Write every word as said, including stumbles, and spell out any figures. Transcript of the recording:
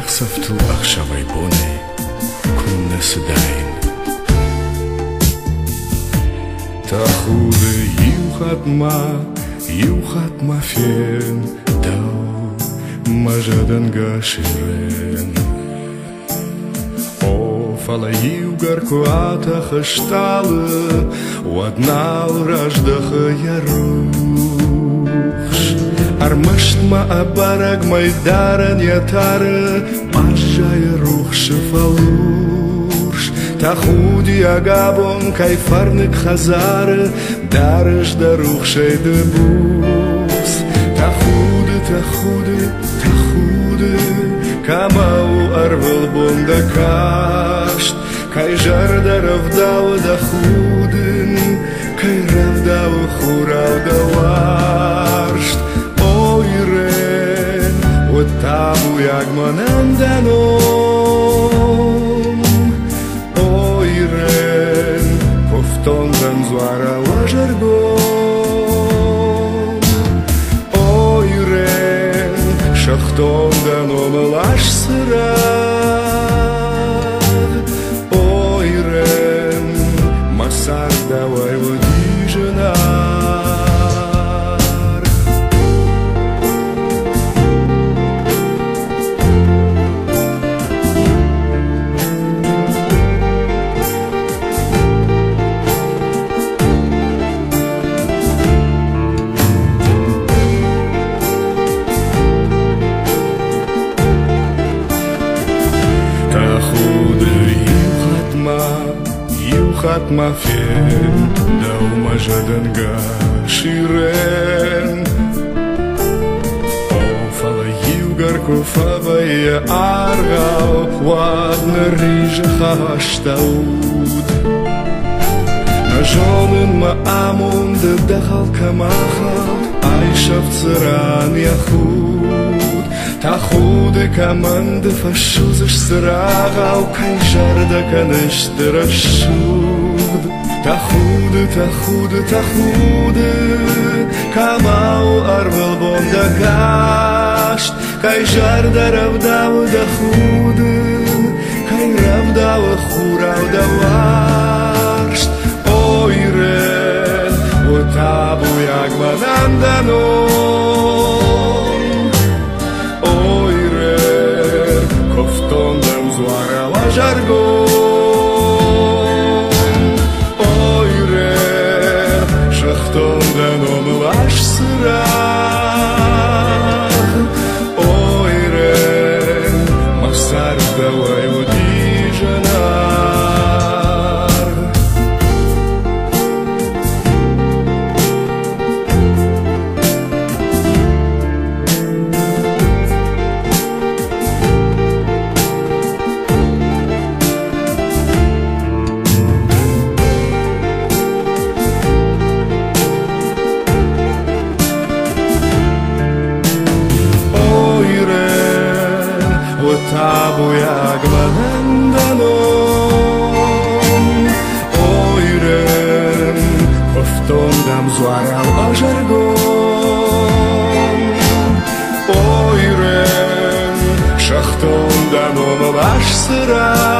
נחשפתו עכשיו בוני כונס דיין תחוד יוחד מה יוחד מאפיין דאו מג'דן גשירן Fala jugar coata gestale Wat nal rajdache jaruch Armasht ma abarag mai daran yatare Masja jaruch shefalush Tachudi agabon kai farnik chazare Darish daruch shei debus Tachude, tachude, tachude Kamau arvel bondakasht Kai jarda ravdau da chudin Kai ravdau churau da warsht Oiren Otabu yagmanan danom Oiren Kofton dan zwara wajargon Oiren Shachton danom lash sirah Oiren Masar давай води женар Hat ma fien da uma jadanga shiren O fala yugar ko fava ya argau wad na rije khashtaud Na jonen ma amon de dakhal kamachal ay shavtsaran yachud Tachud kaman de fashuzish sragau kai jarda kanish derashud Tachud, tachud, tachud Kamau arvel bondakasht Kai jarda ravdau dachud Kai ravdau churau da warsht Oiren Otabu yagmanan danom Oiren Kofton dem zwara wajargon Danom lash sirah Oiren Masar давай води жанар Tabu yagmanan danom Oiren Kofton dam zwaral ajargon Oiren Shachton danom lash sirah